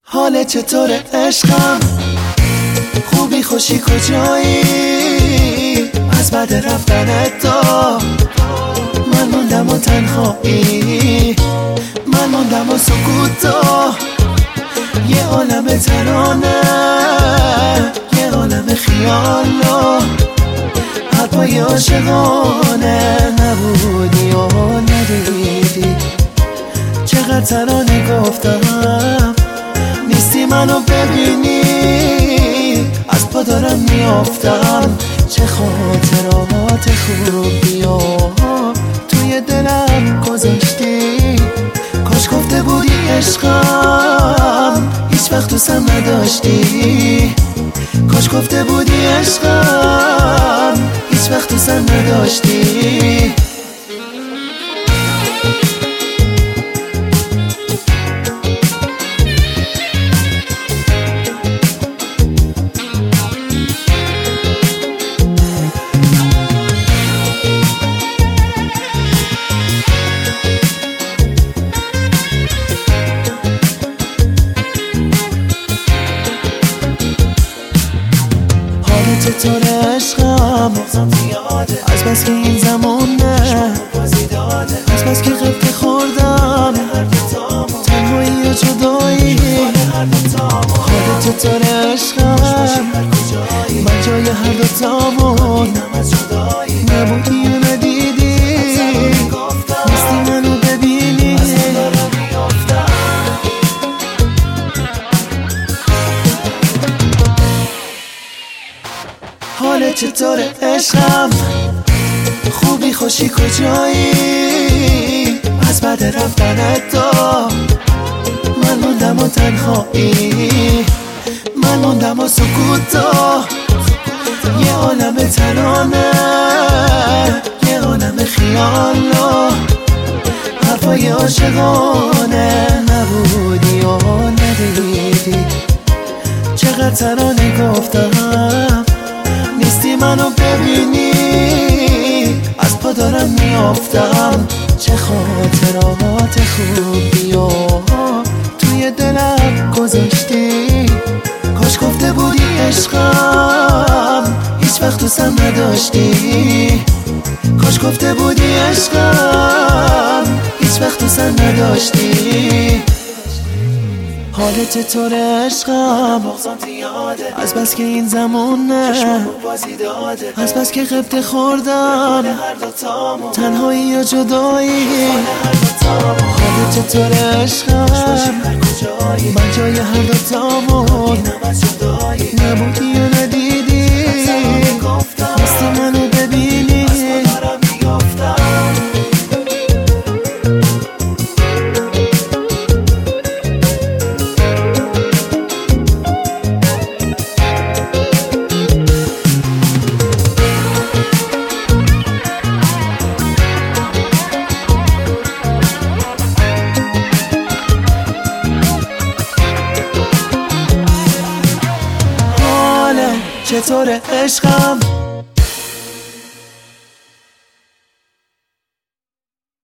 حالت چطوره عشقم؟ خوبی خوشی کجایی؟ از بعد رفتنت تو من موندم و تنهایی، من موندم و سکوت تو یه عالم ترانه، یه عالم خیال و حرفای عاشقانه نبودی و ندیدی. چقدر ترانه گفتم نیستی منو ببینی، از پا دارم میافتم. چه خاطرات خوبی و توی دلم گذاشتی. کاش گفته بودی عشقم هیچ وقت دوستم نداشتی. کاش گفته بودی عشقم هیچ وقت دوستم نداشتی. چطور عشقم از بس که این زمونه، از بس که غفله خوردم تنهایی و جدایی. حالت چطور عشقم؟ من جای هر دوتامون نبودی و ندیدی، نیستی منو ببینی. حالت چطوره عشقم؟ خوبی خوشی کجایی؟ از بعد رفتنت تو من موندم و تنهایی، من موندم و سکوت تو یه عالم ترانه، یه عالم خیال و حرفای عاشقانه نبودی و ندیدی. چقدر ترانه گفتم نیستی منو ببینی، از پا دارم میافتم. چه خاطرات خوبی و توی دلم گذاشتی. کاش گفته بودی عشقم هیچ وقت دوستم نداشتی. کاش گفته بودی عشقم هیچ وقت دوستم نداشتی. حالت چطور عشقم؟ از بس که این زمونه، از بس که غفله خوردم تنهایی و جدایی. حالت چطور عشقم؟ من جای هر دوتامون نبودی و ندیدی، نیستی منو ببینی. چطور عشقم؟